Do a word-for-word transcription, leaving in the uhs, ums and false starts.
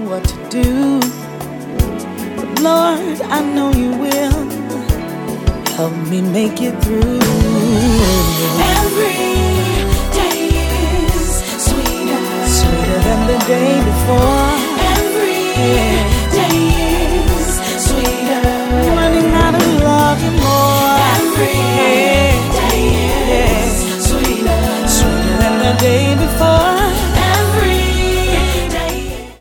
what to do. But Lord, I know you will help me make it through. Every day is sweeter, sweeter than the day before.